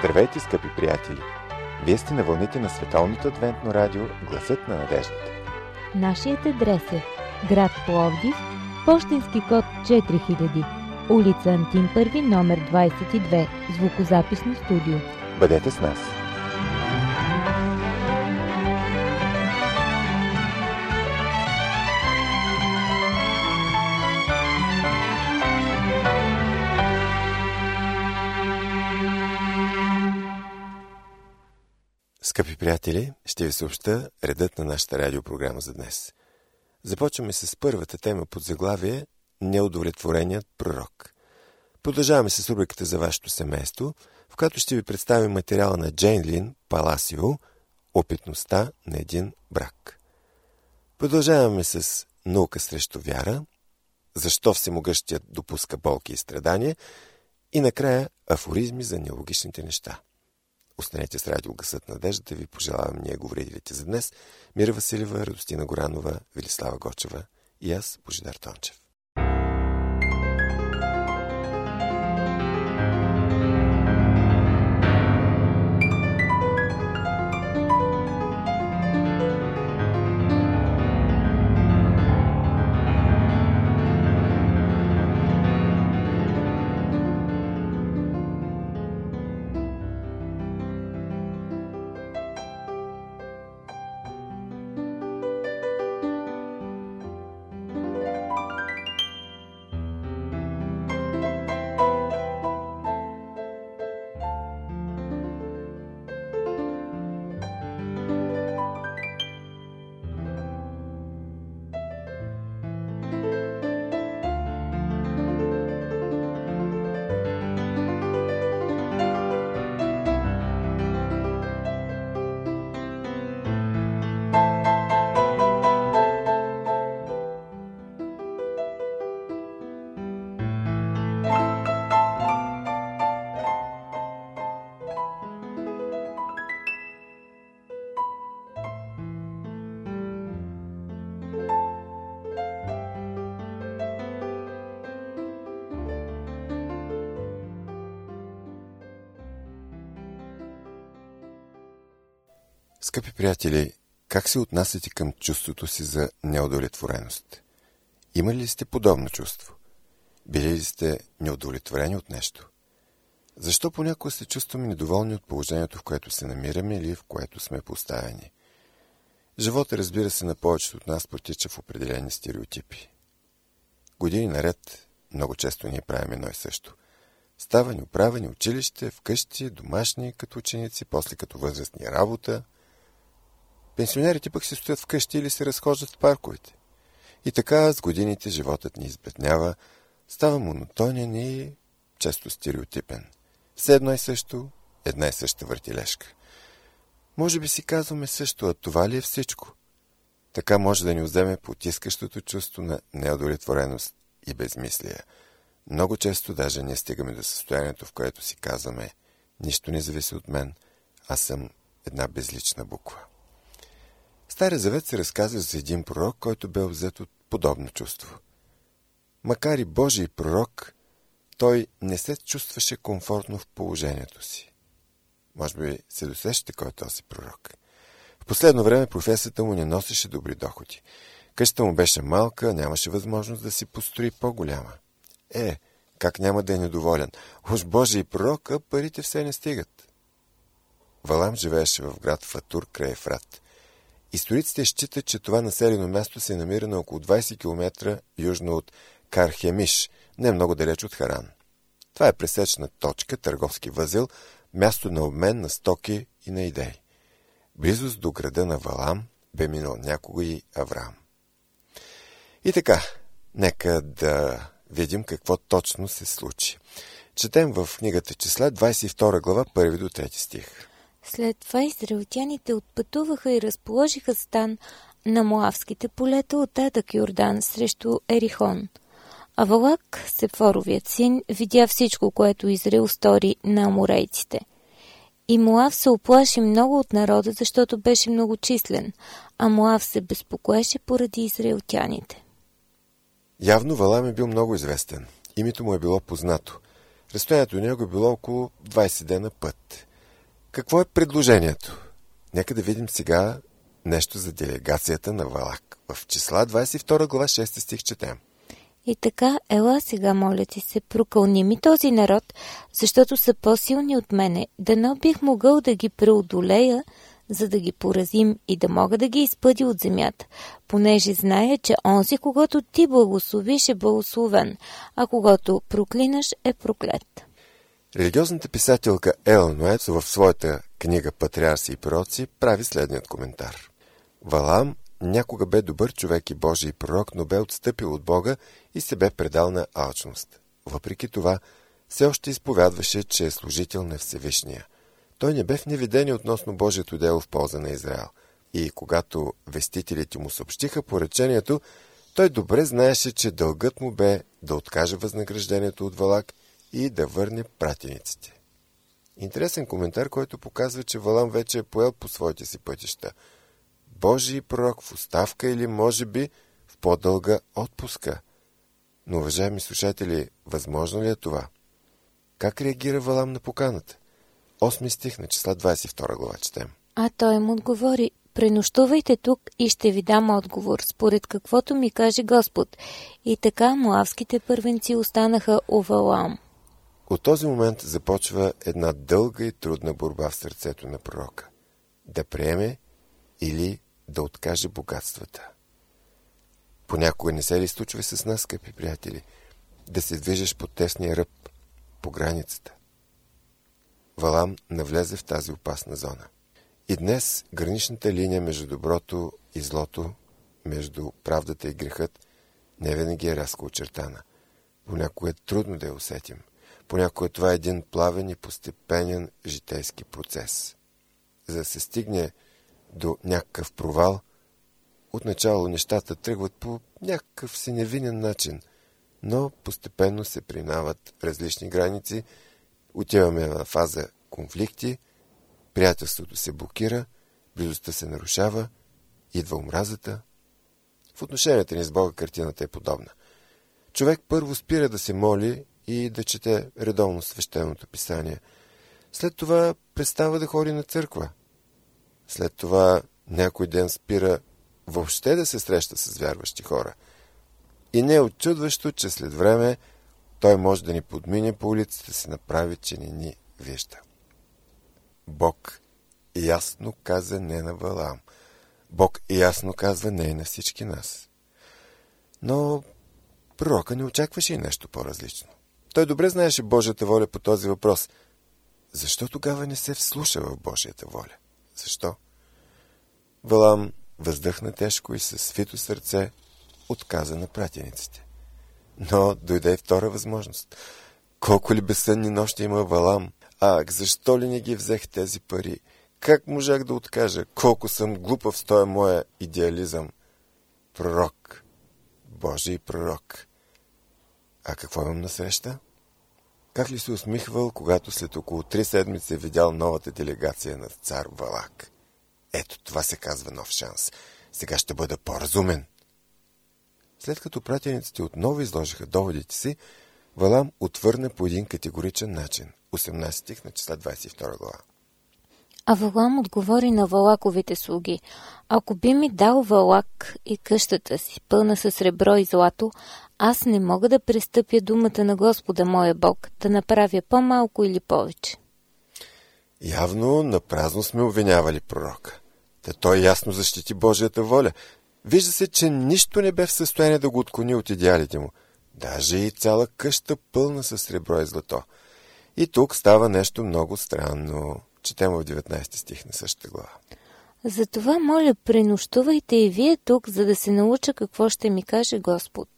Здравейте, скъпи приятели! Вие сте на вълните на Световното адвентно радио Гласът на надеждата. Нашият адрес е град Пловдив, пощенски код 4000, улица Антим Първи, номер 22, звукозаписно студио. Бъдете с нас! Скъпи приятели, ще ви съобща редът на нашата радиопрограма за днес. Започваме с първата тема под заглавие Неудовлетвореният пророк. Продължаваме с рубриката за вашето семейство, в която ще ви представим материала на Джейн Лин Паласио «Опитността на един брак». Продължаваме с наука срещу вяра, защо всемогъщият допуска болки и страдания и накрая афоризми за нелогичните неща. Останете с радио Гласът на надеждата, ви пожелавам ние говорителите за днес. Мира Василева, Радостина Горанова, Велислава Гочева и аз, Божидар Тончев. Скъпи приятели, как се отнасяте към чувството си за неудовлетвореност? Имали ли сте подобно чувство? Били ли сте неудовлетворени от нещо? Защо понякога се чувстваме недоволни от положението, в което се намираме или в което сме поставени? Живота, разбира се, на повечето от нас протича в определени стереотипи. Години наред много често ние правим едно и също. Ставани, оправени, училище, вкъщи, домашни като ученици, после като възрастни работа. Пенсионерите пък се стоят вкъщи или се разхождат в парковете. И така с годините животът ни избеднява, става монотонен и често стереотипен. Все едно и също, една и съща въртележка. Може би си казваме също, а това ли е всичко? Така може да ни вземе потискащото чувство на неудовлетвореност и безмислие. Много често даже не стигаме до състоянието, в което си казваме: нищо не зависи от мен, аз съм една безлична буква. В Стария завет се разказва за един пророк, който бе взет от подобно чувство. Макар и Божий пророк, той не се чувстваше комфортно в положението си. Може би се досещате кой е този пророк. В последно време професията му не носеше добри доходи. Къщата му беше малка, нямаше възможност да си построи по-голяма. Как няма да е недоволен? Уж Божий пророк, а парите все не стигат. Валам живееше в град Фатур край Ефрат. Историците считат, че това населено място се намира на около 20 км южно от Кархемиш, не много далеч от Харан. Това е пресечна точка, търговски възел, място на обмен на стоки и на идеи. Близост до града на Валам бе минал някога и Авраам. И така, нека да видим какво точно се случи. Четем в книгата Числа, 22 глава, 1 до 3 стих. След това израелтяните отпътуваха и разположиха стан на Моавските полета от Атак Йордан срещу Ерихон. А Валак, Сефоровият син, видя всичко, което Израил стори на аморейците. И Моав се оплаши много от народа, защото беше многочислен, а Моав се безпокоеше поради израелтяните. Явно Валам е бил много известен. Името му е било познато. Разстоянието до него е било около 20 дена път. Какво е предложението? Нека да видим сега нещо за делегацията на Валак. В Числа 22 глава 6 стих четем. И така, ела сега, моля ти се, прокълни ми този народ, защото са по-силни от мене, дано бих могъл да ги преодолея, за да ги поразим и да мога да ги изпъдя от земята, понеже зная, че онзи, когато ти благословиш, е благословен, а когато проклинаш, е проклет. Религиозната писателка Елън Уайт в своята книга «Патриарси и пророци» прави следният коментар. Валаам някога бе добър човек и Божий пророк, но бе отстъпил от Бога и се бе предал на алчност. Въпреки това, все още изповядваше, че е служител на Всевишния. Той не бе в неведение относно Божието дело в полза на Израел. И когато вестителите му съобщиха поръчението, той добре знаеше, че дългът му бе да откаже възнаграждението от Валак и да върне пратениците. Интересен коментар, който показва, че Валам вече е поел по своите си пътища. Божий пророк в оставка или може би в по-дълга отпуска. Но, уважаеми слушатели, възможно ли е това? Как реагира Валам на поканата? 8 стих на Числа 22 глава четем. А той им отговори: пренощувайте тук и ще ви дам отговор, според каквото ми каже Господ. И така моавските първенци останаха у Валаам. От този момент започва една дълга и трудна борба в сърцето на пророка. Да приеме или да откаже богатствата. Понякога не се ли случва с нас, скъпи приятели, да се движиш по тесния ръб, по границата? Валам навлезе в тази опасна зона. И днес граничната линия между доброто и злото, между правдата и грехът, не винаги е рязко очертана. Понякога е трудно да я усетим. Понякога това е един плавен и постепенен житейски процес. За да се стигне до някакъв провал, отначало нещата тръгват по някакъв си невинен начин, но постепенно се принават различни граници, отиваме на фаза конфликти, приятелството се блокира, близостта се нарушава, идва омразата. В отношенията ни с Бога картината е подобна. Човек първо спира да се моли и да чете редовно свещеното писание. След това престава да ходи на църква. След това някой ден спира въобще да се среща с вярващи хора. И не е очудващо, че след време той може да ни подмине по улицата, се направи, че не ни вижда. Бог ясно каза не на Валаам. Бог ясно казва не на всички нас. Но пророка не очакваше и нещо по-различно. Той добре знаеше Божията воля по този въпрос. Защо тогава не се вслуша в Божията воля? Защо? Валаам въздъхна тежко и със свито сърце отказа на пратениците. Но дойде и втора възможност. Колко ли безсънни нощи има Валаам? Защо ли не ги взех тези пари? Как можах да откажа? Колко съм глупав с този моя идеализъм? Пророк. Божий пророк. А какво имам насреща? Как ли се усмихвал, когато след около 3 седмици е видял новата делегация на цар Валак? Ето, това се казва нов шанс. Сега ще бъда по-разумен. След като пратениците отново изложиха доводите си, Валам отвърна по един категоричен начин. 18 стих на Числа 22 глава. А Валам отговори на Валаковите слуги: ако би ми дал Валак и къщата си, пълна с сребро и злато, аз не мога да престъпя думата на Господа моя Бог, да направя по-малко или повече. Явно напразно сме обвинявали пророка. Той ясно защити Божията воля. Вижда се, че нищо не бе в състояние да го отклони от идеалите му. Даже и цяла къща пълна с сребро и злато. И тук става нещо много странно. Четем в 19 стих на същата глава. Затова, моля, пренощувайте и вие тук, за да се науча какво ще ми каже Господ.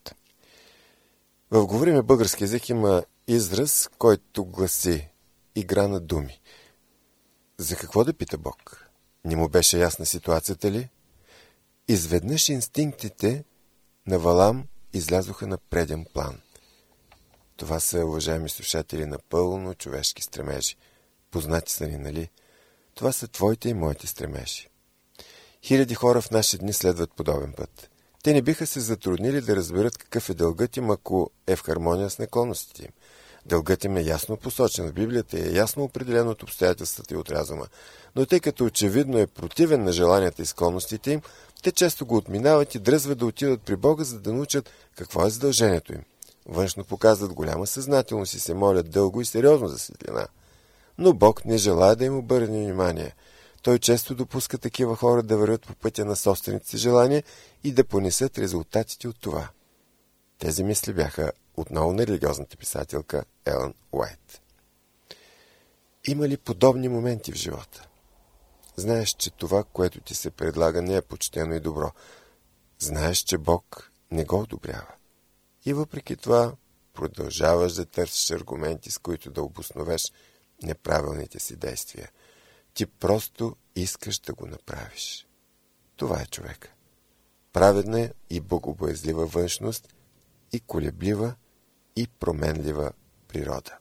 В говориме български език има израз, който гласи игра на думи. За какво да пита Бог? Не му беше ясна ситуацията ли? Изведнъж инстинктите на Валам излязоха на преден план. Това са, уважаеми слушатели, напълно човешки стремежи. Познати са ни, нали? Това са твоите и моите стремежи. Хиляди хора в наши дни следват подобен път. Те не биха се затруднили да разберат какъв е дългът им, ако е в хармония с наклонностите им. Дългът им е ясно посочен в Библията и е ясно определен от обстоятелствата и от разума. Но тъй като очевидно е противен на желанията и склонностите им, те често го отминават и дръзват да отидат при Бога, за да научат какво е задължението им. Външно показват голяма съзнателност и се молят дълго и сериозно за светлина. Но Бог не желая да им обърне внимание. Той често допуска такива хора да вървят по пътя на собствените си желания и да понесат резултатите от това. Тези мисли бяха отново на религиозната писателка Елън Уайт. Има ли подобни моменти в живота? Знаеш, че това, което ти се предлага, не е почтено и добро. Знаеш, че Бог не го одобрява. И въпреки това продължаваш да търсиш аргументи, с които да обосновеш неправилните си действия. Ти просто искаш да го направиш. Това е човека. Праведна и богобоязлива външност и колеблива и променлива природа.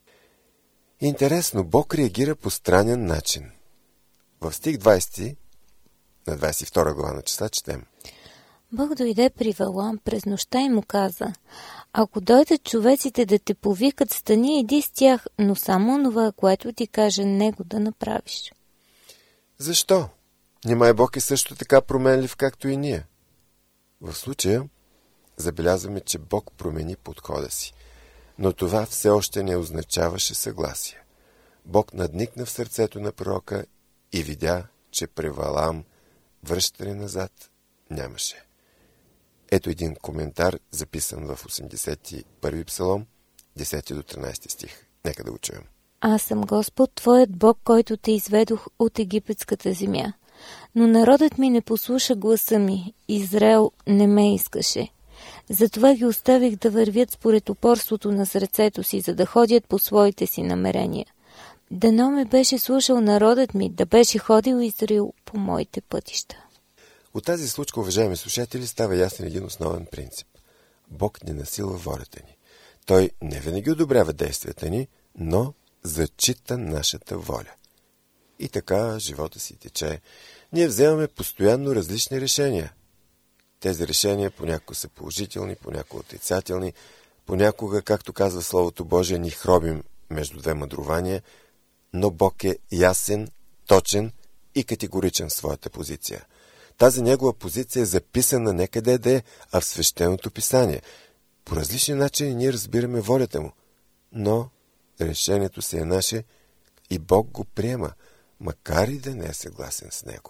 Интересно, Бог реагира по странен начин. В стих 20 на 22 глава на числа четем: Бог дойде при Валам през нощта и му каза: ако дойдат човеците да те повикат, стани, иди с тях, но само онова, което ти каже него да направиш. Защо? Нима Бог е също така променлив, както и ние. В случая забелязваме, че Бог промени подхода си, но това все още не означаваше съгласие. Бог надникна в сърцето на пророка и видя, че при Валам връщане назад нямаше. Ето един коментар, записан в 81 псалом, 10 до 13 стих. Нека да го чуем. Аз съм Господ, твоят Бог, който те изведох от египетската земя. Но народът ми не послуша гласа ми, Израел не ме искаше. Затова ги оставих да вървят според упорството на сърцето си, за да ходят по своите си намерения. Дано ме беше слушал народът ми, да беше ходил Израил по моите пътища. От тази случка, уважаеми слушатели, става ясен един основен принцип. Бог не насилва волята ни. Той не винаги одобрява действията ни, но зачита нашата воля. И така живота си тече. Ние вземаме постоянно различни решения. Тези решения понякога са положителни, понякога отрицателни, понякога, както казва Словото Божие, ни хробим между две мъдрувания, но Бог е ясен, точен и категоричен в своята позиция. Тази негова позиция е записана некъде да е, а в свещеното писание. По различни начини ние разбираме волята му, но решението си е наше и Бог го приема, макар и да не е съгласен с него.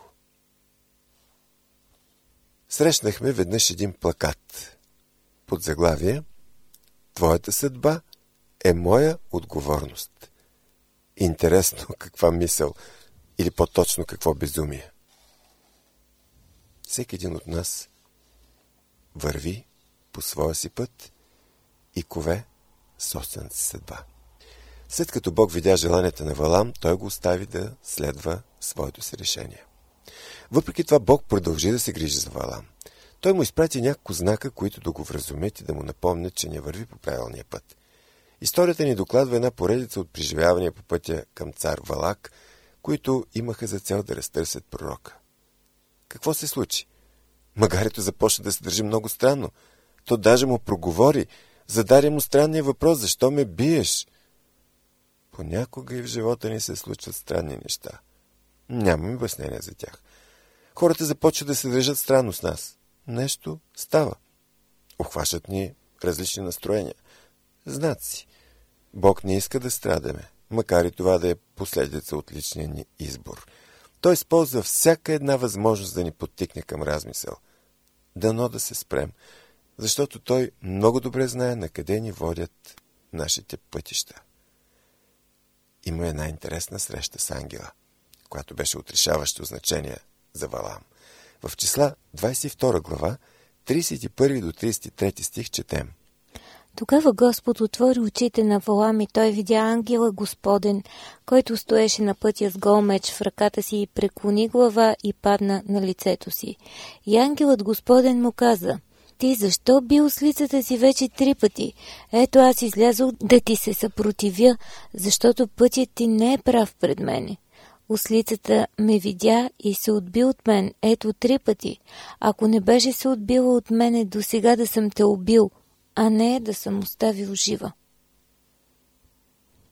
Срещнахме веднъж един плакат под заглавие: Твоята съдба е моя отговорност. Интересно каква мисъл, или по-точно какво безумие. Всеки един от нас върви по своя си път и кове собствената си съдба. След като Бог видя желанията на Валам, той го остави да следва своето си решение. Въпреки това Бог продължи да се грижи за Валам. Той му изпрати няколко знака, които да го вразумят и да му напомнят, че не върви по правилния път. Историята ни докладва една поредица от преживявания по пътя към цар Валак, които имаха за цел да разтърсят пророка. Какво се случи? Магарето започна да се държи много странно. То даже му проговори, зададе му странния въпрос: защо ме биеш? Понякога и в живота ни се случват странни неща. Нямам обяснение за тях. Хората започват да се държат странно с нас. Нещо става. Обхващат ни различни настроения. Знаци. Бог не иска да страдаме, макар и това да е последица от личния ни избор. Той използва всяка една възможност да ни подтикне към размисъл. Дано да се спрем, защото Той много добре знае на къде ни водят нашите пътища. Има една интересна среща с ангела, която беше от решаващо значение за Валам. В числа 22 глава, 31 до 33 стих четем: Тогава Господ отвори очите на Валам и той видя ангела Господен, който стоеше на пътя с гол меч в ръката си, и преклони глава и падна на лицето си. И ангелът Господен му каза: Ти защо би ослицата си вече 3 пъти? Ето аз излязох да ти се съпротивя, защото пътят ти не е прав пред мене. Ослицата ме видя и се отби от мен, ето 3 пъти. Ако не беше се отбила от мене, досега да съм те убил, а не да съм оставил жива.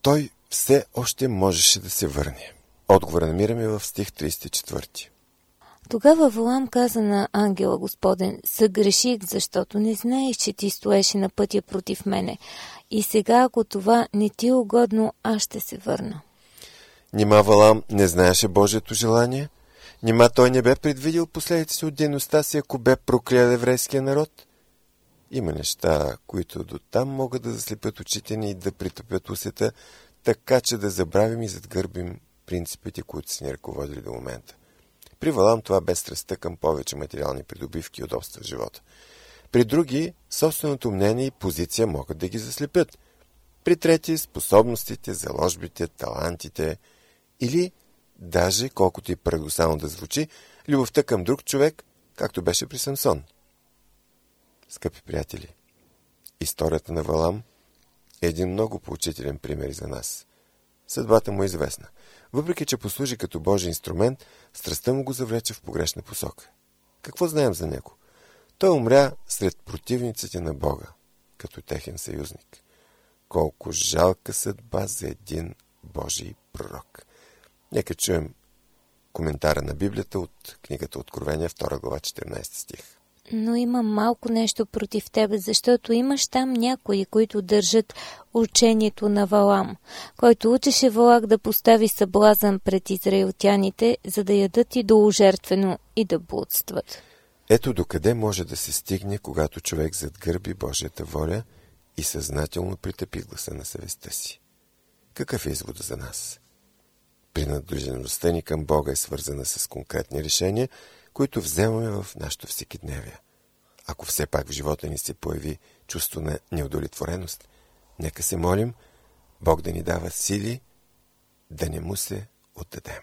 той все още можеше да се върне. Отговора намираме в стих 34. Тогава Валам каза на ангела Господен: съгреших, защото не знаех, че ти стоеше на пътя против мене. И сега, ако това не ти е угодно, аз ще се върна. Нима Валам не знаеше Божието желание? Нима той не бе предвидил последиците от дейността си, ако бе проклял еврейския народ? Има неща, които до там могат да заслепят очите ни и да притъпят усета, така че да забравим и задгърбим принципите, които са ни ръководили до момента. При Валам това бе страстта към повече материални придобивки и удобства в живота. При други, собственото мнение и позиция могат да ги заслепят. При трети, способностите, заложбите, талантите или даже, колкото и парадоксално да звучи, любовта към друг човек, както беше при Самсон. Скъпи приятели, историята на Валам е един много поучителен пример за нас. Съдбата му е известна. Въпреки че послужи като Божий инструмент, страстта му го завлече в погрешна посока. Какво знаем за него? Той умря сред противниците на Бога, като техен съюзник. Колко жалка съдба за един Божий пророк. Нека чуем коментара на Библията от книгата Откровение, 2 глава, 14 стих. Но има малко нещо против тебе, защото имаш там някои, които държат учението на Валам, който учеше Валак да постави съблазън пред израелтяните, за да ядат идоложертвено и да блудстват. Ето докъде може да се стигне, когато човек задгърби Божията воля и съзнателно притъпи гласа на съвестта си. Какъв е извода за нас? Принадлежността ни към Бога е свързана с конкретни решения, които вземаме в нашето всекидневие. Ако все пак в живота ни се появи чувство на неудовлетвореност, нека се молим Бог да ни дава сили да не му се отдадем.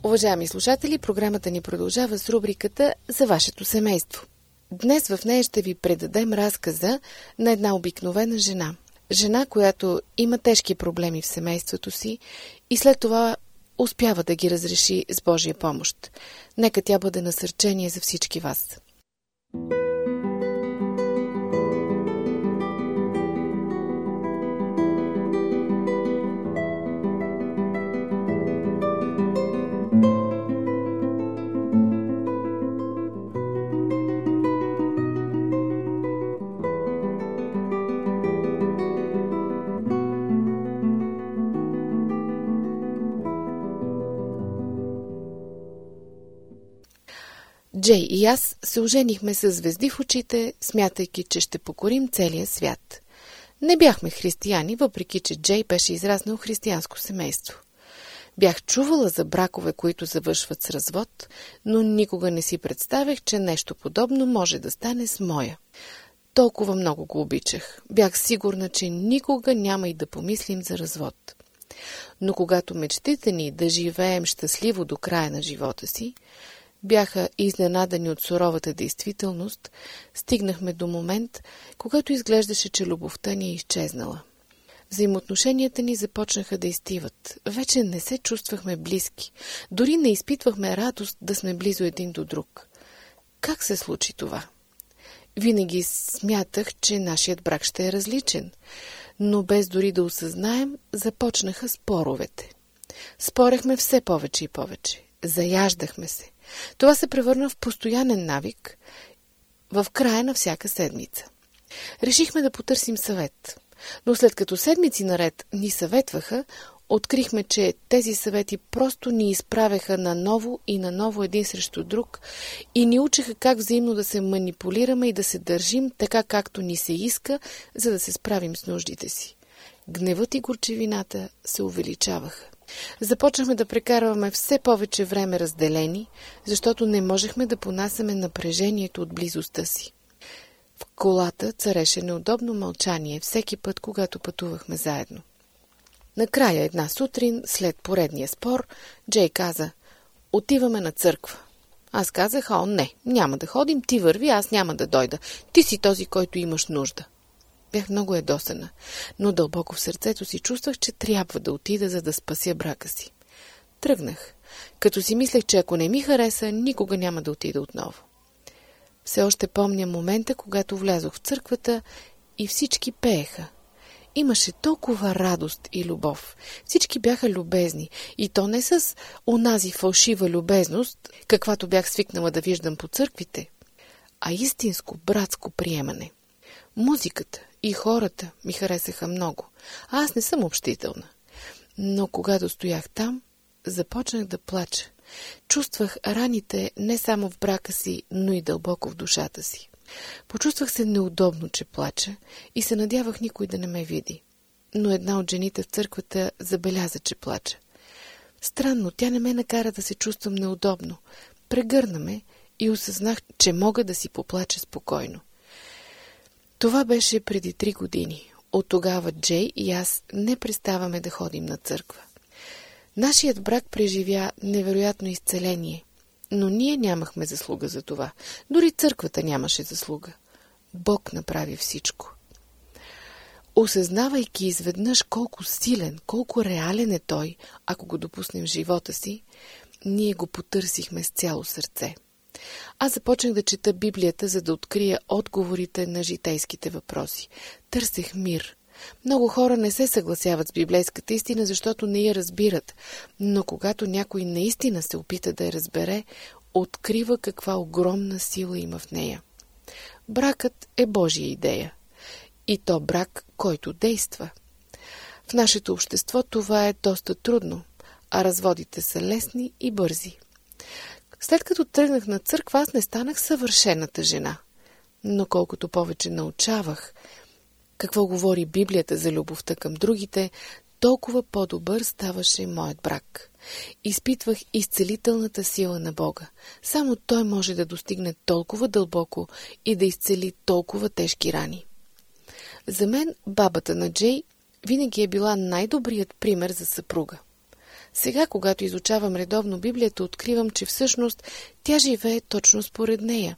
Уважаеми слушатели, програмата ни продължава с рубриката за вашето семейство. Днес в нея ще ви предадем разказа на една обикновена жена. Жена, която има тежки проблеми в семейството си и след това успява да ги разреши с Божия помощ. Нека тя бъде насърчение за всички вас. Джей и аз се оженихме с звезди в очите, смятайки, че ще покорим целия свят. Не бяхме християни, въпреки че Джей беше израснал в християнско семейство. Бях чувала за бракове, които завършват с развод, но никога не си представях, че нещо подобно може да стане с моя. Толкова много го обичах. Бях сигурна, че никога няма и да помислим за развод. Но когато мечтите ни да живеем щастливо до края на живота си, бяха изненадани от суровата действителност, стигнахме до момент, когато изглеждаше, че любовта ни е изчезнала. Взаимоотношенията ни започнаха да изтиват. Вече не се чувствахме близки. Дори не изпитвахме радост да сме близо един до друг. Как се случи това? Винаги смятах, че нашият брак ще е различен, но без дори да осъзнаем, започнаха споровете. Спорехме все повече и повече. Заяждахме се. Това се превърна в постоянен навик в края на всяка седмица. Решихме да потърсим съвет, но след като седмици наред ни съветваха, открихме, че тези съвети просто ни изправяха наново и наново един срещу друг и ни учеха как взаимно да се манипулираме и да се държим така, както ни се иска, за да се справим с нуждите си. Гневът и горчевината се увеличаваха. Започнахме да прекарваме все повече време разделени, защото не можехме да понасяме напрежението от близостта си. В колата цареше неудобно мълчание всеки път, когато пътувахме заедно. Накрая една сутрин, след поредния спор, Джей каза: "Отиваме на църква." Аз казах: не, няма да ходим, ти върви, аз няма да дойда. Ти си този, който имаш нужда." Бях много ядосана, но дълбоко в сърцето си чувствах, че трябва да отида, за да спася брака си. Тръгнах, като си мислех, че ако не ми хареса, никога няма да отида отново. Все още помня момента, когато влязох в църквата и всички пееха. Имаше толкова радост и любов. Всички бяха любезни, и то не с онази фалшива любезност, каквато бях свикнала да виждам по църквите, а истинско братско приемане. Музиката и хората ми харесаха много, а аз не съм общителна. Но когато стоях там, започнах да плача. Чувствах раните не само в брака си, но и дълбоко в душата си. Почувствах се неудобно, че плача, и се надявах никой да не ме види. Но една от жените в църквата забеляза, че плача. Странно, тя не ме накара да се чувствам неудобно. Прегърна ме и осъзнах, че мога да си поплача спокойно. Това беше преди 3 години. От тогава Джей и аз не преставаме да ходим на църква. Нашият брак преживя невероятно изцеление, но ние нямахме заслуга за това. Дори църквата нямаше заслуга. Бог направи всичко. Осъзнавайки изведнъж колко силен, колко реален е Той, ако го допуснем в живота си, ние го потърсихме с цяло сърце. Аз започнах да чета Библията, за да открия отговорите на житейските въпроси. Търсех мир. Много хора не се съгласяват с библейската истина, защото не я разбират, но когато някой наистина се опита да я разбере, открива каква огромна сила има в нея. Бракът е Божия идея. И то брак, който действа. В нашето общество това е доста трудно, а разводите са лесни и бързи. След като тръгнах на църква, аз не станах съвършената жена. Но колкото повече научавах какво говори Библията за любовта към другите, толкова по-добър ставаше моят брак. Изпитвах изцелителната сила на Бога. Само Той може да достигне толкова дълбоко и да изцели толкова тежки рани. За мен бабата на Джей винаги е била най-добрият пример за съпруга. Сега, когато изучавам редовно Библията, откривам, че всъщност тя живее точно според нея.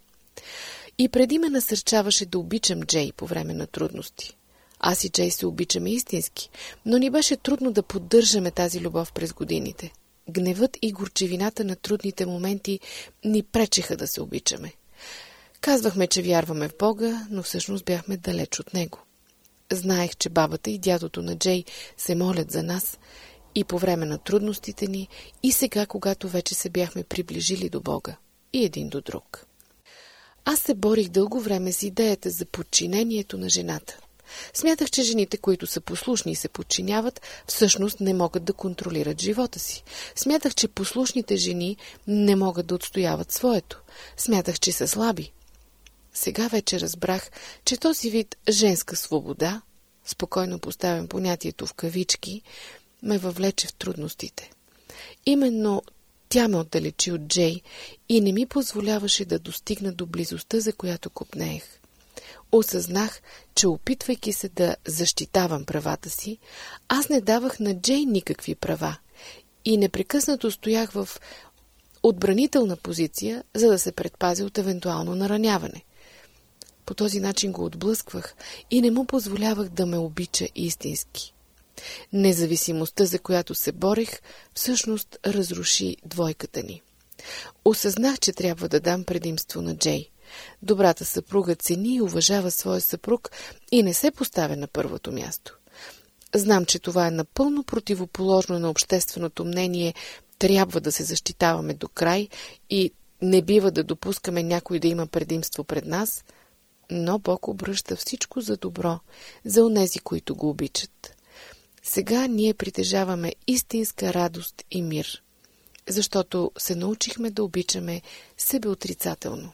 И преди ме насърчаваше да обичам Джей по време на трудности. Аз и Джей се обичаме истински, но ни беше трудно да поддържаме тази любов през годините. Гневът и горчивината на трудните моменти ни пречеха да се обичаме. Казвахме, че вярваме в Бога, но всъщност бяхме далеч от Него. Знаех, че бабата и дядото на Джей се молят за нас и по време на трудностите ни, и сега, когато вече се бяхме приближили до Бога и един до друг. Аз се борих дълго време с идеята за подчинението на жената. Смятах, че жените, които са послушни и се подчиняват, всъщност не могат да контролират живота си. Смятах, че послушните жени не могат да отстояват своето. Смятах, че са слаби. Сега вече разбрах, че този вид женска свобода, спокойно поставям понятието в кавички, ме въвлече в трудностите. Именно тя ме отдалечи от Джей и не ми позволяваше да достигна до близостта, за която копнеех. Осъзнах, че опитвайки се да защитавам правата си, аз не давах на Джей никакви права и непрекъснато стоях в отбранителна позиция, за да се предпазя от евентуално нараняване. По този начин го отблъсквах и не му позволявах да ме обича истински. Независимостта, за която се борех, всъщност разруши двойката ни. Осъзнах, че трябва да дам предимство на Джей. Добрата съпруга цени и уважава своя съпруг и не се поставя на първото място. Знам, че това е напълно противоположно на общественото мнение, трябва да се защитаваме до край и не бива да допускаме някой да има предимство пред нас, но Бог обръща всичко за добро, за онези, които го обичат. Сега ние притежаваме истинска радост и мир, защото се научихме да обичаме себеотрицателно.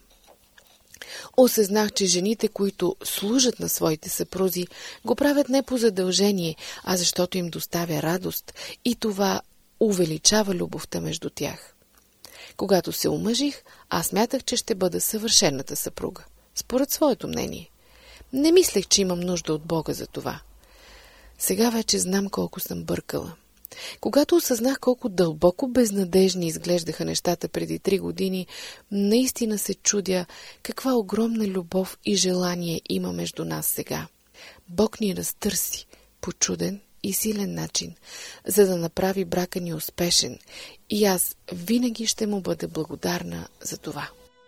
Осъзнах, че жените, които служат на своите съпрузи, го правят не по задължение, а защото им доставя радост и това увеличава любовта между тях. Когато се омъжих, аз смятах, че ще бъда съвършената съпруга, според своето мнение. Не мислех, че имам нужда от Бога за това. Сега вече знам колко съм бъркала. Когато осъзнах колко дълбоко безнадежни изглеждаха нещата преди 3 години, наистина се чудя каква огромна любов и желание има между нас сега. Бог ни разтърси по чуден и силен начин, за да направи брака ни успешен, и аз винаги ще му бъда благодарна за това.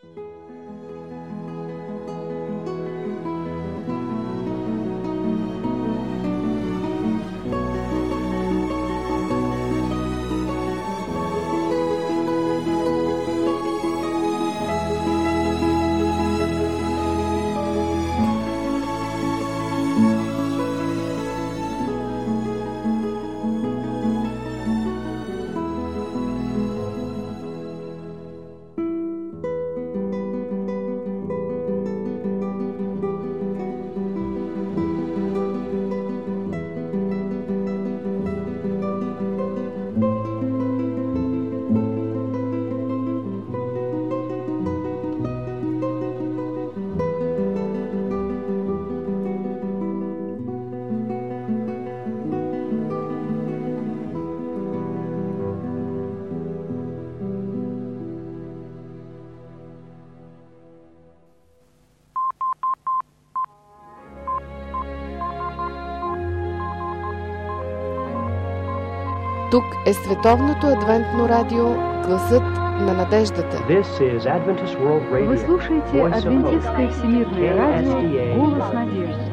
Тук е Световното адвентно радио, гласът на надеждата. Вы слушаете Адвентистское всемирное радио «Голос надежды».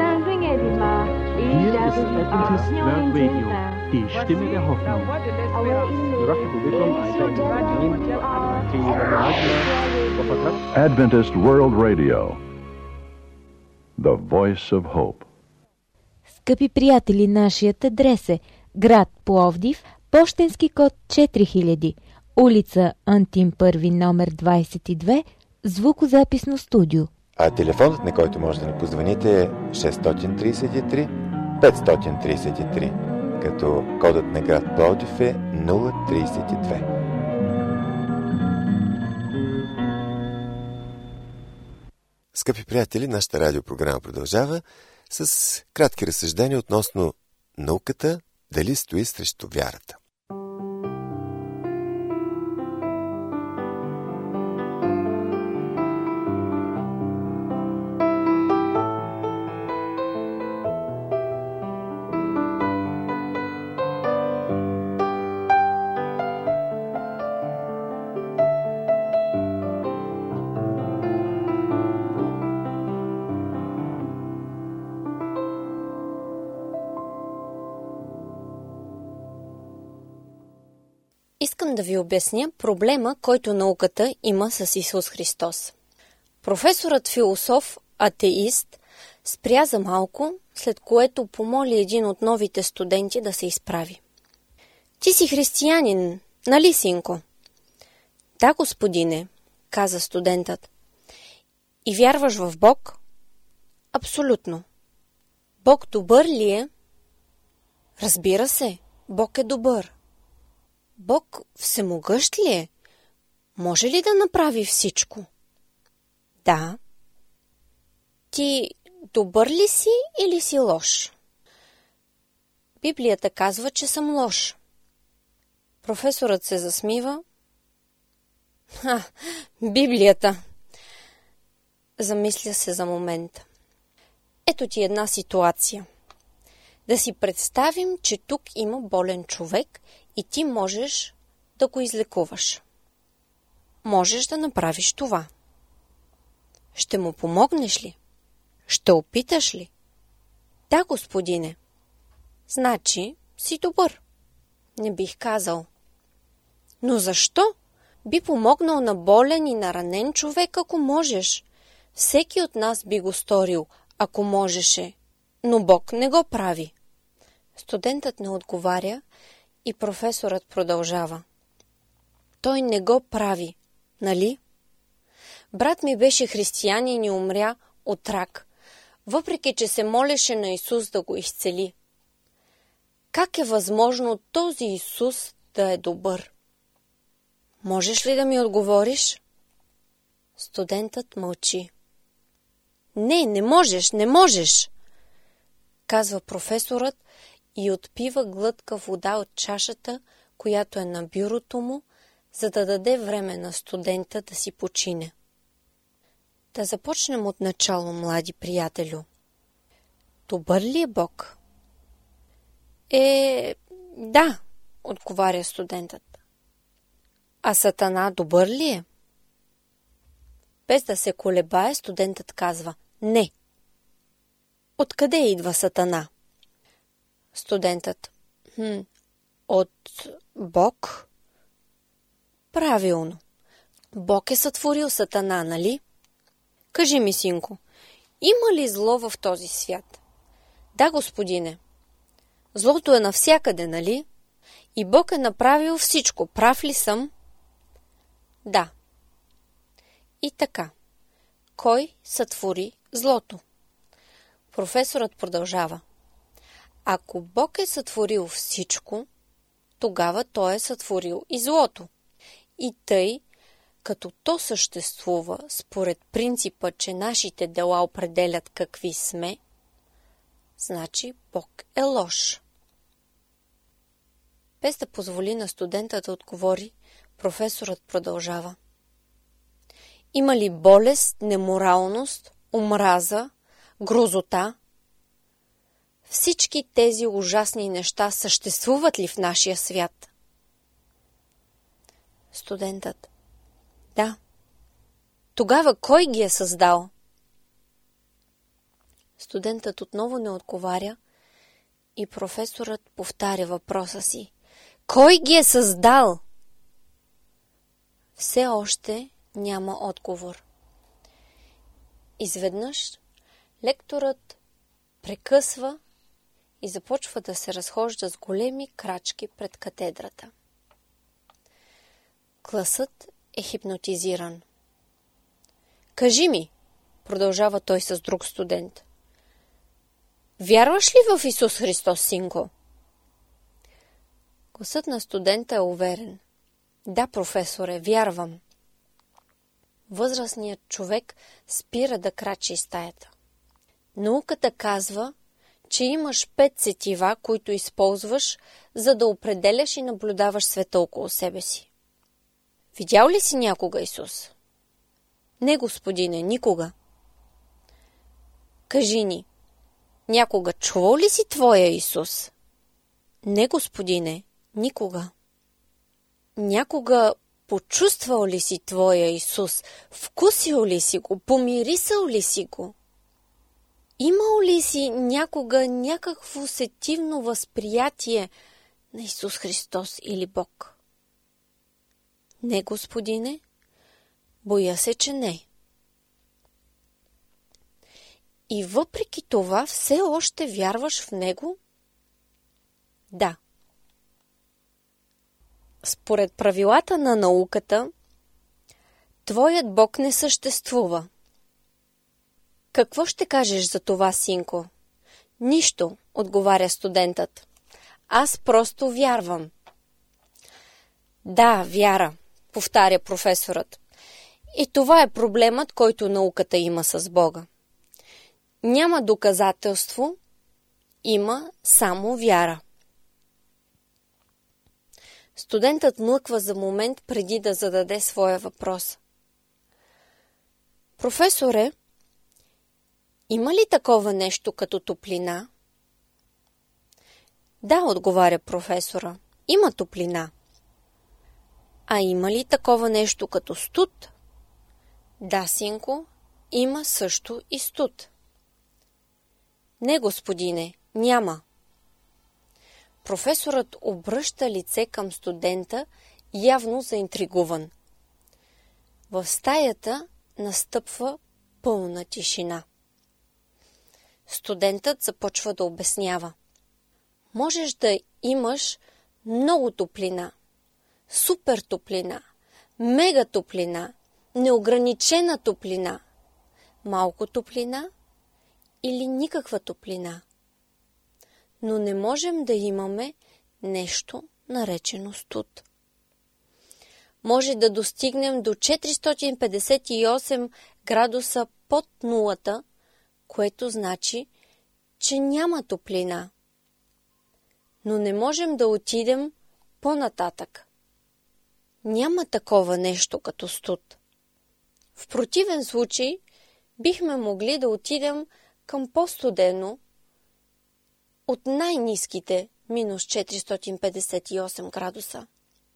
Adventist World Radio, the voice of hope. Скъпи приятели, нашият адрес е град Пловдив, пощенски код 4000, улица Антим Първи, номер 22, звукозаписно студио. А телефонът, на който може да ни позвоните, е 633 533, като кодът на град Пловдив е 032. Скъпи приятели, нашата радиопрограма продължава с кратки разсъждения относно науката, дали стои срещу вярата. Искам да ви обясня проблема, който науката има с Исус Христос. Професорът философ, атеист, спря за малко, след което помоли един от новите студенти да се изправи. Ти си християнин, нали, синко? Да, господине, каза студентът. И вярваш в Бог? Абсолютно. Бог добър ли е? Разбира се, Бог е добър. Бог всемогъщ ли е? Може ли да направи всичко? Да. Ти добър ли си или си лош? Библията казва, че съм лош. Професорът се засмива. Библията! Замисля се за момент. Ето ти една ситуация. Да си представим, че тук има болен човек и ти можеш да го излекуваш. Можеш да направиш това. Ще му помогнеш ли? Ще опиташ ли? Да, господине. Значи си добър. Не бих казал. Но защо? Би помогнал на болен и на ранен човек, ако можеш. Всеки от нас би го сторил, ако можеше. Но Бог не го прави. Студентът не отговаря и професорът продължава. Той не го прави, нали? Брат ми беше християнин и умря от рак, въпреки че се молеше на Исус да го изцели. Как е възможно този Исус да е добър? Можеш ли да ми отговориш? Студентът мълчи. Не можеш, казва професорът и отпива глътка вода от чашата, която е на бюрото му, за да даде време на студента да си почине. Да започнем от начало, млади приятелю. Добър ли е Бог? Да, отговаря студентът. А Сатана добър ли е? Без да се колебае, студентът казва не. Откъде идва Сатана? Студентът. От Бог? Правилно. Бог е сътворил Сатана, нали? Кажи ми, синко, има ли зло в този свят? Да, господине. Злото е навсякъде, нали? И Бог е направил всичко. Прав ли съм? Да. И така. Кой сътвори злото? Професорът продължава. Ако Бог е сътворил всичко, тогава Той е сътворил и злото. И тъй, като то съществува според принципа, че нашите дела определят какви сме, значи Бог е лош. Без да позволи на студента да отговори, професорът продължава. Има ли болест, неморалност, омраза, грозота? Всички тези ужасни неща съществуват ли в нашия свят? Студентът. Да. Тогава кой ги е създал? Студентът отново не отговаря и професорът повтаря въпроса си. Кой ги е създал? Все още няма отговор. Изведнъж лекторът прекъсва и започва да се разхожда с големи крачки пред катедрата. Класът е хипнотизиран. Кажи ми, продължава той с друг студент. Вярваш ли в Исус Христос, синко? Гласът на студента е уверен. Да, професоре, вярвам. Възрастният човек спира да крачи из стаята. Науката казва, че имаш 5 сетива, които използваш, за да определяш и наблюдаваш света около себе си. Видял ли си някога Исус? Не, господине, никога. Кажи ни, някога чувал ли си твоя Исус? Не, господине, никога. Някога почувствал ли си твоя Исус? Вкусил ли си го? Помирисал ли си го? Имал ли си някога някакво сетивно възприятие на Исус Христос или Бог? Не, господине. Боя се, че не. И въпреки това все още вярваш в него? Да. Според правилата на науката, твоят Бог не съществува. Какво ще кажеш за това, синко? Нищо, отговаря студентът. Аз просто вярвам. Да, вяра, повтаря професорът. И това е проблемът, който науката има с Бога. Няма доказателство, има само вяра. Студентът млъква за момент преди да зададе своя въпрос. Професоре, има ли такова нещо като топлина? Да, отговаря професора. Има топлина. А има ли такова нещо като студ? Да, синко, има също и студ. Не, господине, няма. Професорът обръща лице към студента, явно заинтригуван. В стаята настъпва пълна тишина. Студентът започва да обяснява. Можеш да имаш много топлина, супер топлина, мега топлина, неограничена топлина, малко топлина или никаква топлина. Но не можем да имаме нещо наречено студ. Може да достигнем до 458 градуса под нулата, което значи, че няма топлина. Но не можем да отидем по-нататък. Няма такова нещо като студ. В противен случай бихме могли да отидем към по-студено от най-ниските минус 458 градуса.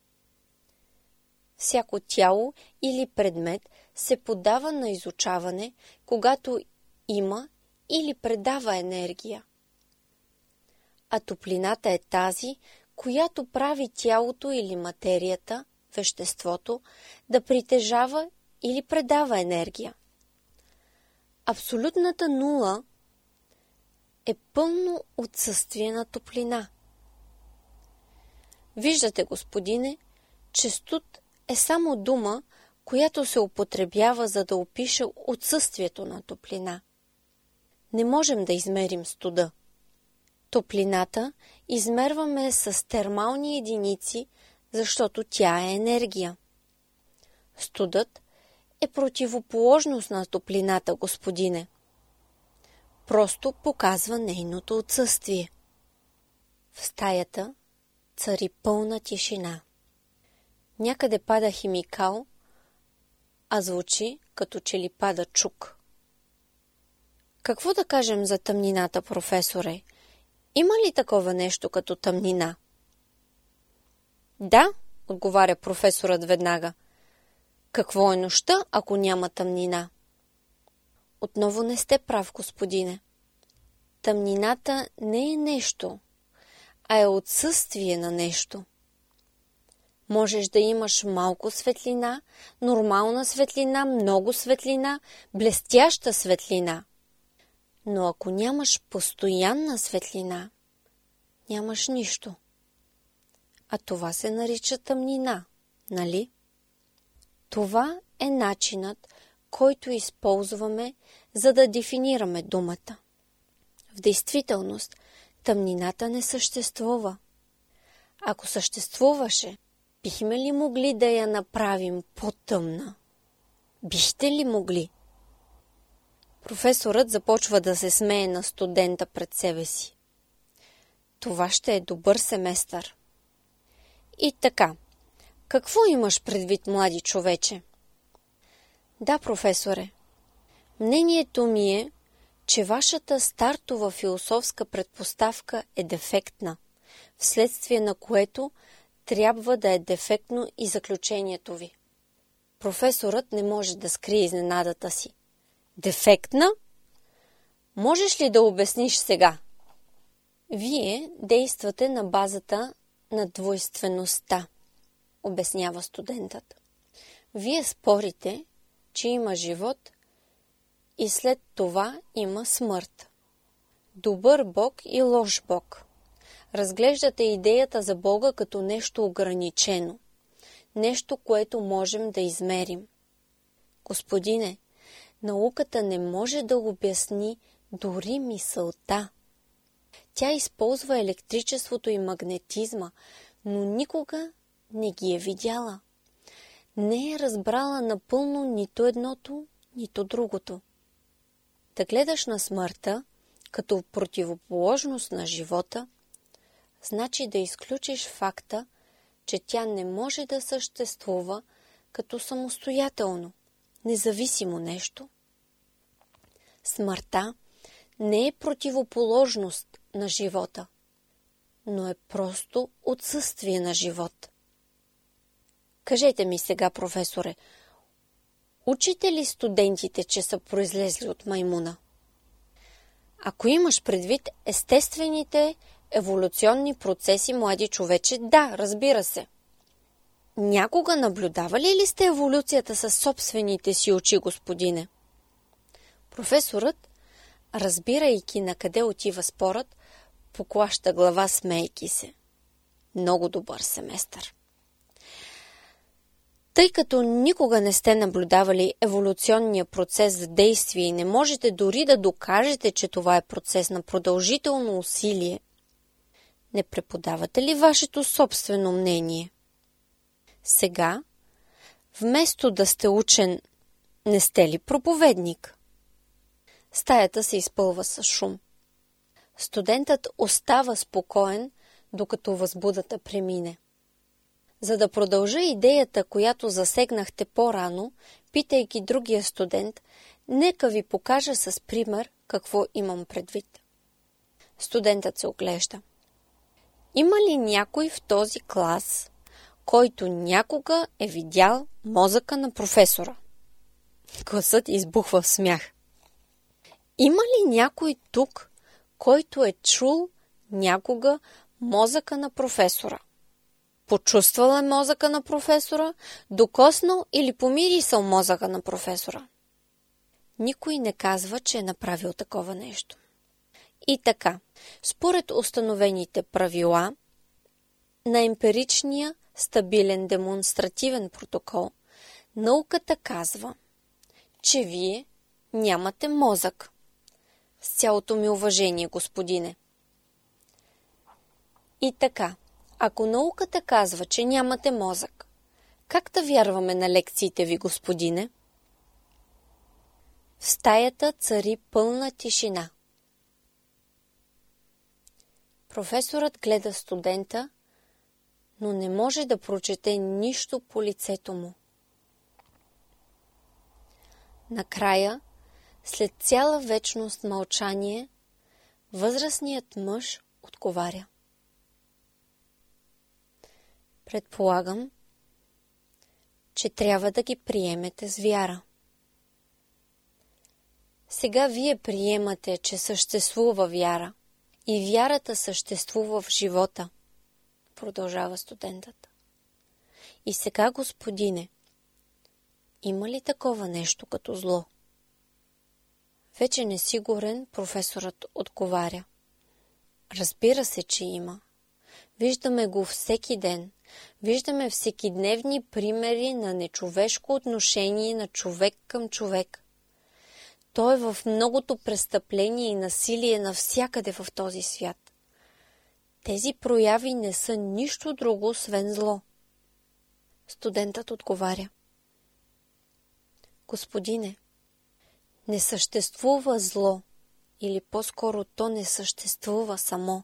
Всяко тяло или предмет се подава на изучаване, когато има или предава енергия. А топлината е тази, която прави тялото или материята, веществото, да притежава или предава енергия. Абсолютната нула е пълно отсъствие на топлина. Виждате, господине, че студ е само дума, която се употребява, за да опише отсъствието на топлина. Не можем да измерим студа. Топлината измерваме с термални единици, защото тя е енергия. Студът е противоположност на топлината, господине. Просто показва нейното отсъствие. В стаята цари пълна тишина. Някъде пада химикал, а звучи като че ли пада чук. Какво да кажем за тъмнината, професоре? Има ли такова нещо като тъмнина? Да, отговаря професорът веднага. Какво е нощта, ако няма тъмнина? Отново не сте прав, господине. Тъмнината не е нещо, а е отсъствие на нещо. Можеш да имаш малко светлина, нормална светлина, много светлина, блестяща светлина. Но ако нямаш постоянна светлина, нямаш нищо. А това се нарича тъмнина, нали? Това е начинът, който използваме, за да дефинираме думата. В действителност, тъмнината не съществува. Ако съществуваше, бихме ли могли да я направим по-тъмна? Бихте ли могли? Професорът започва да се смее на студента пред себе си. Това ще е добър семестър. И така, какво имаш предвид, млади човече? Да, професоре. Мнението ми е, че вашата стартова философска предпоставка е дефектна, вследствие на което трябва да е дефектно и заключението ви. Професорът не може да скрие изненадата си. Дефектна? Можеш ли да обясниш сега? Вие действате на базата на двойствеността, обяснява студентът. Вие спорите, че има живот и след това има смърт. Добър Бог и лош Бог. Разглеждате идеята за Бога като нещо ограничено, нещо, което можем да измерим. Господине, науката не може да обясни дори мисълта. Тя използва електричеството и магнетизма, но никога не ги е видяла. Не е разбрала напълно нито едното, нито другото. Да гледаш на смъртта като противоположност на живота, значи да изключиш факта, че тя не може да съществува като самостоятелно, независимо нещо. Смъртта не е противоположност на живота, но е просто отсъствие на живот. Кажете ми сега, професоре, учите ли студентите, че са произлезли от маймуна? Ако имаш предвид естествените еволюционни процеси, млади човече, да, разбира се. Някога наблюдавали ли сте еволюцията със собствените си очи, господине? Професорът, разбирайки на къде отива спорът, поклаща глава, смейки се. Много добър семестър. Тъй като никога не сте наблюдавали еволюционния процес за действие и не можете дори да докажете, че това е процес на продължително усилие, не преподавате ли вашето собствено мнение? Сега, вместо да сте учен, не сте ли проповедник? Стаята се изпълва с шум. Студентът остава спокоен, докато възбудата премине. За да продължа идеята, която засегнахте по-рано, питайки другия студент, нека ви покажа с пример какво имам предвид. Студентът се оглежда. Има ли някой в този клас, който някога е видял мозъка на професора? Класът избухва в смях. Има ли някой тук, който е чул някога мозъка на професора? Почувствал е мозъка на професора, докоснал или помирисал мозъка на професора? Никой не казва, че е направил такова нещо. И така, според установените правила на емпиричния стабилен демонстративен протокол, науката казва, че вие нямате мозък. С цялото ми уважение, господине. И така, ако науката казва, че нямате мозък, как да вярваме на лекциите ви, господине? В стаята цари пълна тишина. Професорът гледа студента, но не може да прочете нищо по лицето му. Накрая, след цяла вечност мълчание, възрастният мъж отговаря. Предполагам, че трябва да ги приемете с вяра. Сега вие приемате, че съществува вяра и вярата съществува в живота, продължава студентът. И сега, господине, има ли такова нещо като зло? Вече несигурен, професорът отговаря. Разбира се, че има. Виждаме го всеки ден. Виждаме всекидневни примери на нечовешко отношение на човек към човек. То е в многото престъпление и насилие навсякъде в този свят. Тези прояви не са нищо друго, освен зло. Студентът отговаря. Господине, не съществува зло, или по-скоро то не съществува само.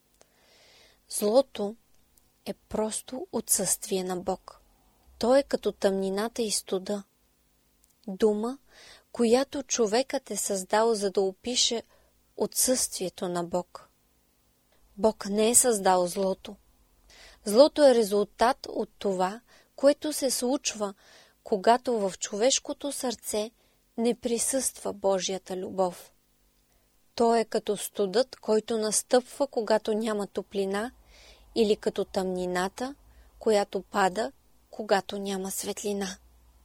Злото е просто отсъствие на Бог. То е като тъмнината и студа. Дума, която човекът е създал, за да опише отсъствието на Бог. Бог не е създал злото. Злото е резултат от това, което се случва, когато в човешкото сърце не присъства Божията любов. То е като студът, който настъпва, когато няма топлина, или като тъмнината, която пада, когато няма светлина.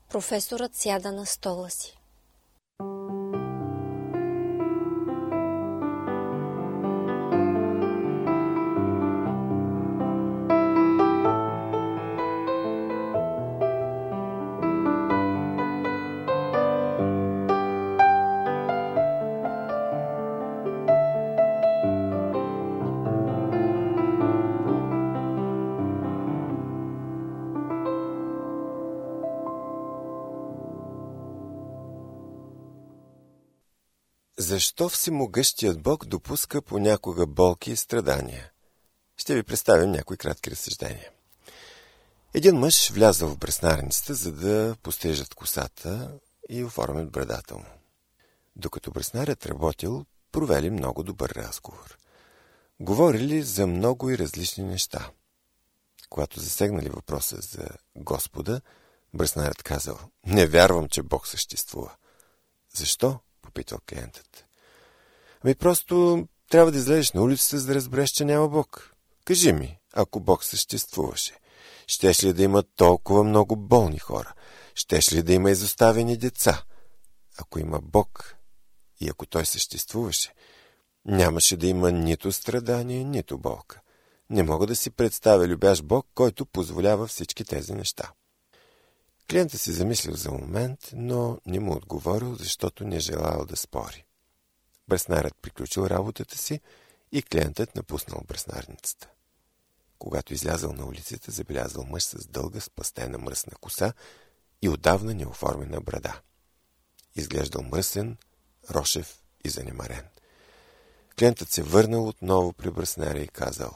Професорът сяда на стола си. Защо всемогъщият Бог допуска понякога болки и страдания? Ще ви представим някои кратки разсъждения. Един мъж влязъл в бреснарницата, за да пострижат косата и оформят брадата му. Докато бреснарят работил, провели много добър разговор. Говорили за много и различни неща. Когато засегнали въпроса за Господа, бреснарят казал: „Не вярвам, че Бог съществува“. „Защо?“ попитал клиентът. „Ами просто трябва да излезеш на улицата, за да разбереш, че няма Бог. Кажи ми, ако Бог съществуваше, щеш ли да има толкова много болни хора? Щеш ли да има изоставени деца? Ако има Бог и ако Той съществуваше, нямаше да има нито страдание, нито болка. Не мога да си представя любящ Бог, който позволява всички тези неща.“ Клиентът си замислил за момент, но не му отговорил, защото не желал да спори. Бреснарят приключил работата си и клиентът напуснал бреснарницата. Когато излязъл на улицата, забелязал мъж с дълга, спастена мръсна коса и отдавна неоформена брада. Изглеждал мръсен, рошев и занемарен. Клиентът се върнал отново при бреснаря и казал: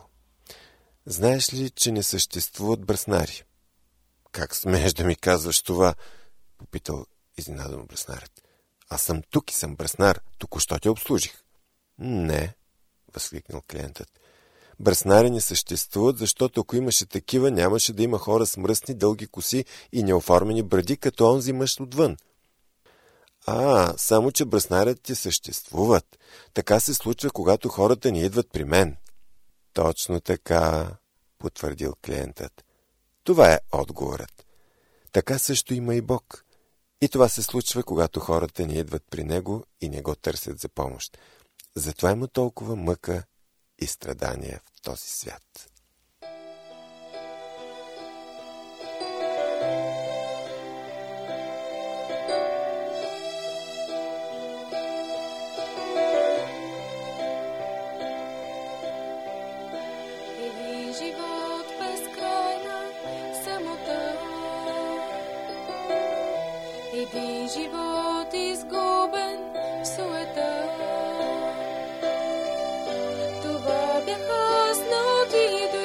„Знаеш ли, че не съществуват бреснари?“ „Как смееш да ми казваш това?“ попитал изненадано бреснарят. „Аз съм тук и съм бреснар, току-що те обслужих.“ „Не“, възкликнал клиентът. „Бреснари не съществуват, защото ако имаше такива, нямаше да има хора с мръсни дълги коси и неоформени бради, като онзи мъж отвън.“ Само че бреснарят ти съществуват. Така се случва, когато хората не идват при мен.“ „Точно така“, потвърдил клиентът. „Това е отговорът. Така също има и Бог. И това се случва, когато хората не идват при Него и не го търсят за помощ. Затова има толкова мъка и страдания в този свят.“ Един живот изгубен в суета. Това бях аз, но ти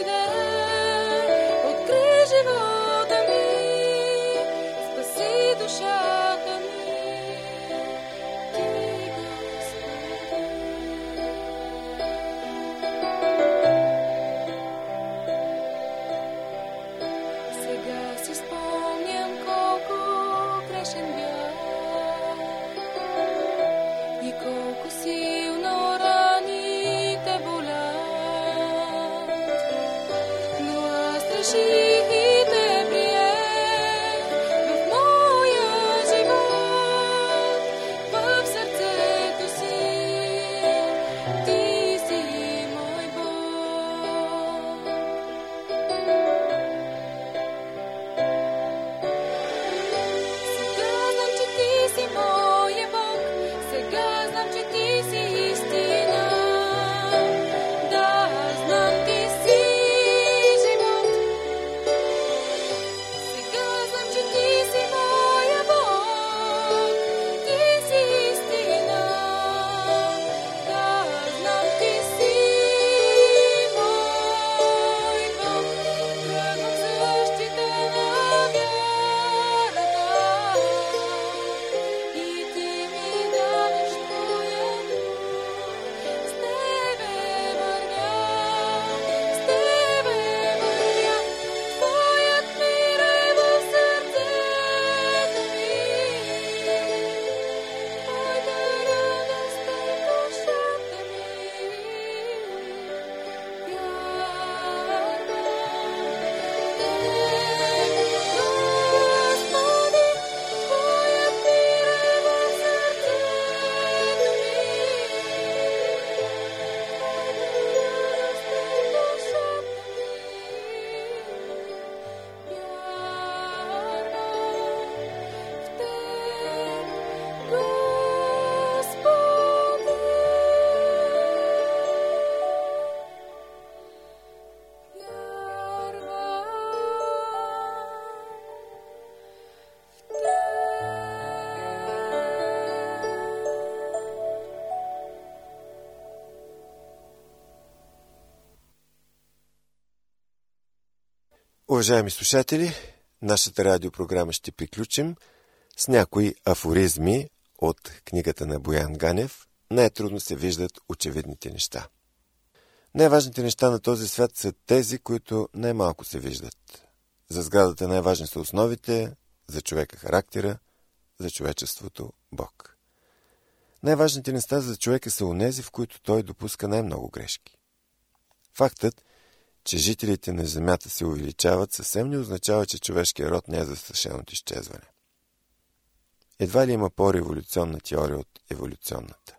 Уважаеми слушатели, нашата радиопрограма ще приключим с някои афоризми от книгата на Боян Ганев. Най-трудно се виждат очевидните неща. Най-важните неща на този свят са тези, които най-малко се виждат. За сградата най-важни са основите, за човека характера, за човечеството Бог. Най-важните неща за човека са онези, в които той допуска най-много грешки. Фактът, че жителите на Земята се увеличават, съвсем не означава, че човешкият род не е застрашен от изчезване. Едва ли има по-революционна теория от еволюционната.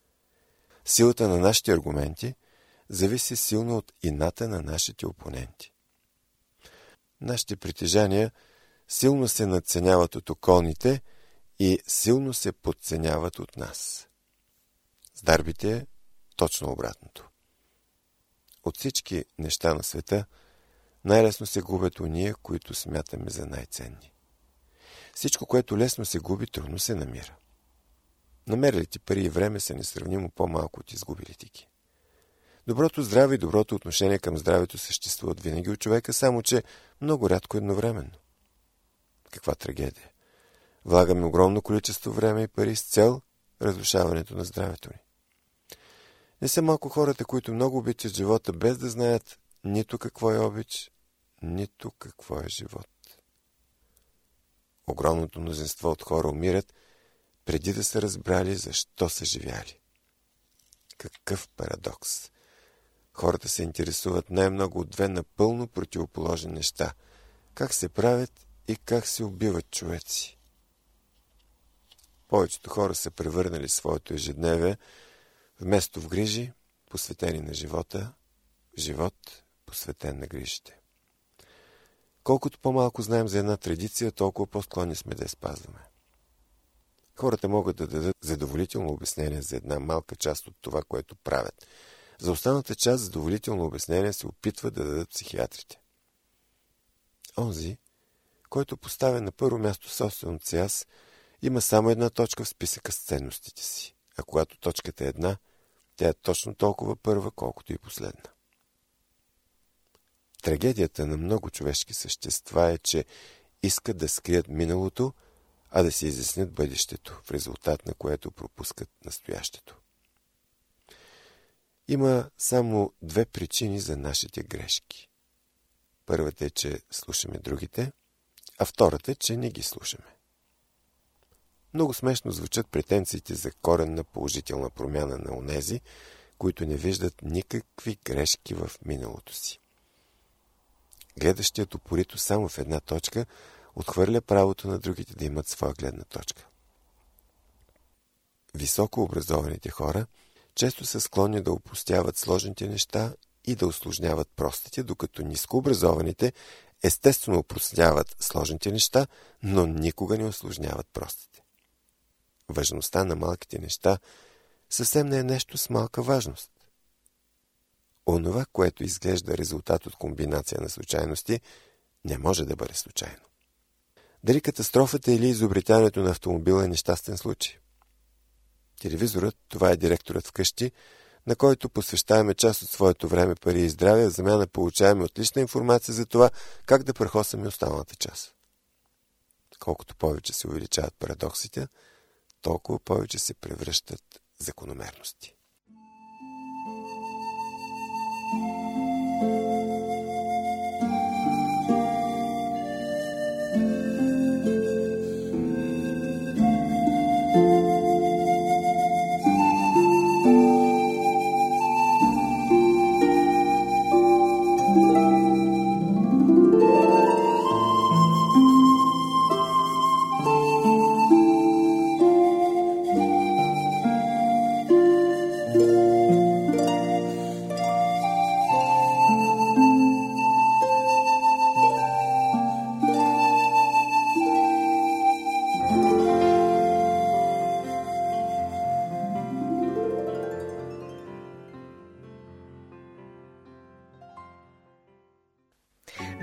Силата на нашите аргументи зависи силно от ината на нашите опоненти. Нашите притежания силно се надценяват от околните и силно се подценяват от нас. С дарбите е точно обратното. От всички неща на света най-лесно се губят ония, които смятаме за най-ценни. Всичко, което лесно се губи, трудно се намира. Намерилите пари и време са несравнимо по-малко от изгубилите ги. Доброто здраве и доброто отношение към здравето съществуват винаги от човека, само че много рядко едновременно. Каква трагедия! Влагаме огромно количество време и пари с цел разрушаването на здравето ни. Не са малко хората, които много обичат живота, без да знаят нито какво е обич, нито какво е живот. Огромното мнозинство от хора умират, преди да са разбрали защо са живяли. Какъв парадокс! Хората се интересуват най-много от две напълно противоположни неща. Как се правят и как се убиват човеци. Повечето хора са превърнали своето ежедневие вместо в грижи, посветени на живота, в живот, посветен на грижите. Колкото по-малко знаем за една традиция, толкова по-склонни сме да я спазваме. Хората могат да дадат задоволително обяснение за една малка част от това, което правят. За останалата част задоволително обяснение се опитват да дадат психиатрите. Онзи, който поставя на първо място собственото си аз, има само една точка в списъка с ценностите си. А когато точката е една, тя е точно толкова първа, колкото и последна. Трагедията на много човешки същества е, че искат да скрият миналото, а да се изяснят бъдещето, в резултат на което пропускат настоящето. Има само две причини за нашите грешки. Първата е, че слушаме другите, а втората е, че не ги слушаме. Много смешно звучат претенциите за коренна положителна промяна на онези, които не виждат никакви грешки в миналото си. Гледащият упорито само в една точка отхвърля правото на другите да имат своя гледна точка. Високо образованите хора често са склонни да опростяват сложните неща и да усложняват простите, докато нискообразованите естествено опростяват сложните неща, но никога не усложняват простите. Важността на малките неща съвсем не е нещо с малка важност. Онова, което изглежда резултат от комбинация на случайности, не може да бъде случайно. Дали катастрофата или изобретяването на автомобила е нещастен случай? Телевизорът, това е директорът вкъщи, на който посвещаваме част от своето време, пари и здраве, в замяна получаваме отлична информация за това, как да прахосаме останалата част. Колкото повече се увеличават парадоксите, толкова повече се превръщат закономерности.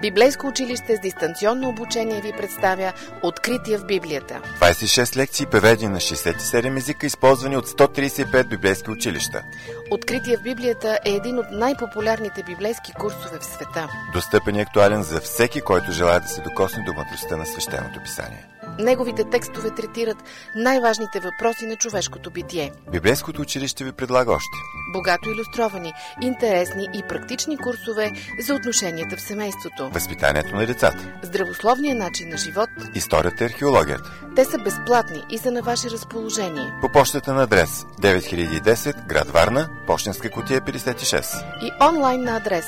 Библейско училище с дистанционно обучение ви представя Открития в Библията. 26 лекции, преведени на 67 езика, използвани от 135 библейски училища. Открития в Библията е един от най-популярните библейски курсове в света. Достъпен и актуален за всеки, който желая да се докосне до мъдростта на свещеното писание. Неговите текстове третират най-важните въпроси на човешкото битие. Библейското училище ви предлага още богато илюстровани, интересни и практични курсове за отношенията в семейството, възпитанието на децата, здравословния начин на живот, историята и археологията. Те са безплатни и са на ваше разположение. По пощата на адрес 9010, град Варна, пощенска кутия 56. И онлайн на адрес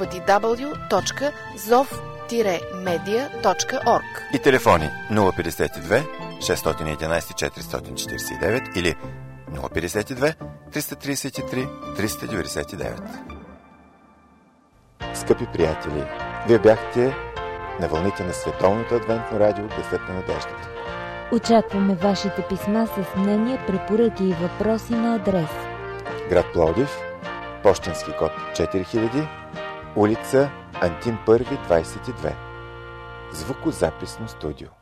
www.zov-media.org. И телефони 052 611 449 или 052 333 399. Скъпи приятели, вие бяхте на вълните на Световното адвентно радио Гласът на надеждата. Очакваме вашите писма с мнения, препоръки и въпроси на адрес: град Пловдив, пощенски код 4000, улица Антим 1, 22. Звукозаписно студио.